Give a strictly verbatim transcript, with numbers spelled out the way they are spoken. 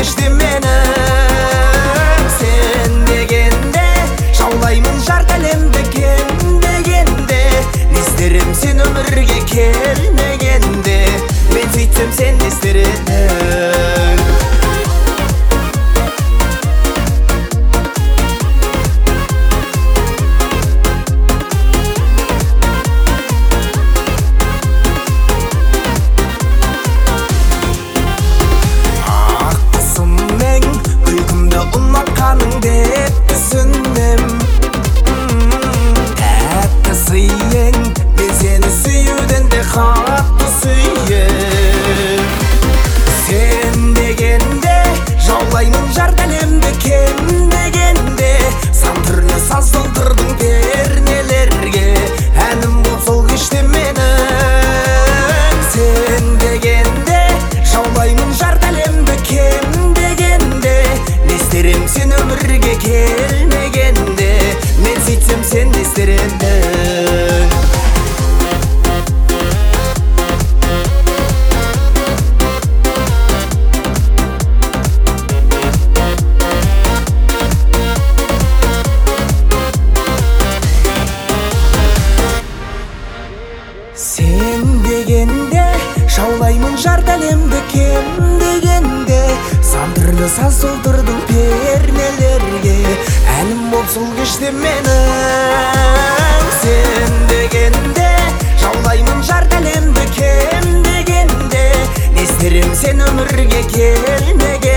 кешті менің. Сен дегенде жаулаймын жарты әлемді, кем дегенде не істерім сен өмірге келмегенде. Мен сөйтсем сен не істер едің? Деп түсіндім, тәтті сыйың, мен сені сүюден де қатты сүйем. Сен дегенде жаулаймын жарты әлемді, кем дегенде сан түрлі саз толтырдың пернелерге, әнім болып сол кеште менің. Сен дегенде жаулаймын жарты әлемді, кем дегенде не істерем сен өмірге келмегенде. Мен сөйтсем сен не істер едің? Сен дегенде жаулаймын жарты әлемді, кем дегенде сан түрлі саз толтырдың пернелерге, әнім болып сол кеште менің. Сен дегенде жаулаймын жарты әлемді, кем дегенде не істерем сен өмірге келмеген.